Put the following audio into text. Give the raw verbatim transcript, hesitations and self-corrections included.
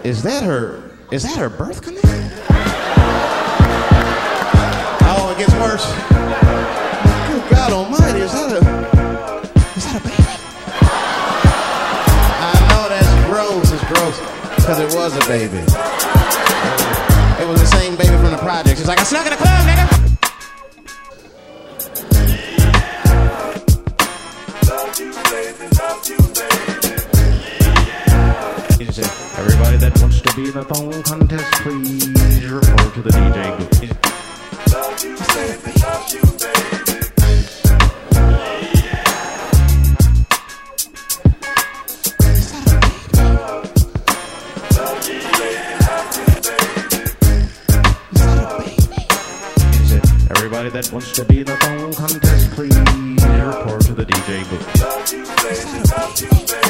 is that her, is that her birth canal? Oh, it gets worse. Good God almighty, is that a, is that a baby? I know that's gross, it's gross, because it was a baby. It was the same baby from the project. She's like, I snuck in the club, nigga. Love you, baby, love you, baby. He just said, everybody that wants to be in the phone contest, please report to the D J booth. Love you, baby, love you, baby. Everybody that wants to be in the phone contest, please report to the D J booth.